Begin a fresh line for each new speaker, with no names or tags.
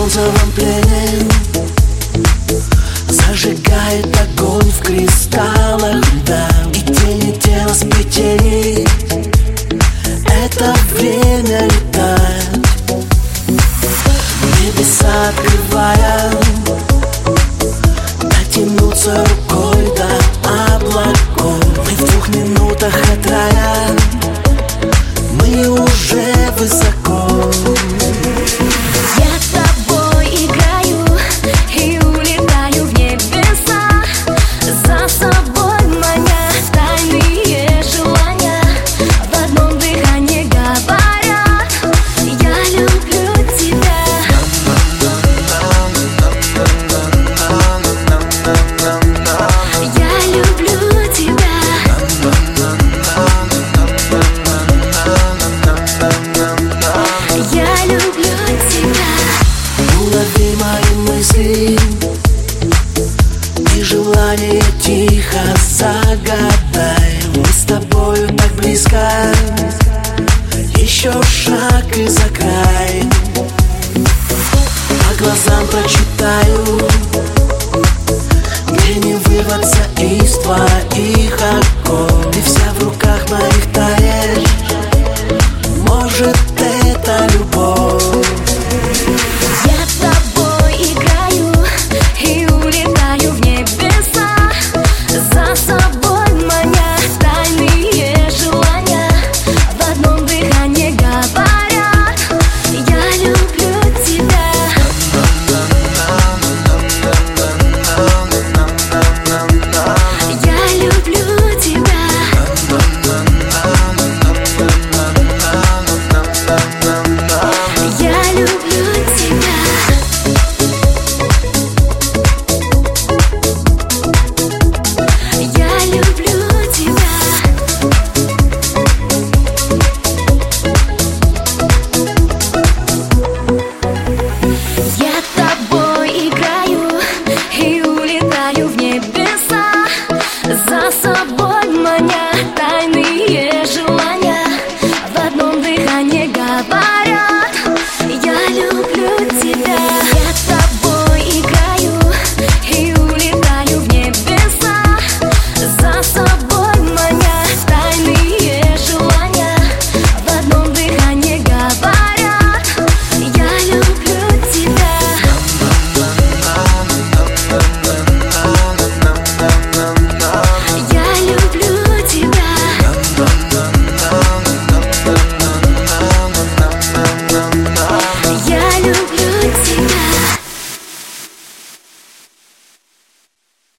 розовом плене зажигает огонь в кристаллах льда, и тени тела сплетений. Это время летать, небеса открывая, дотянуться рукой до облаков. Мы в 2 минутах от рая, мы уже высоко.
Я с тобой играю и улетаю в небеса, за собой маня тайные желания. В одном дыхании говорят: я люблю тебя. Я люблю тебя. Я люблю тебя.
Улови мои мысли и желание тихо загадай. Мы с тобою так близко, еще шаг и за край. По глазам прочитаю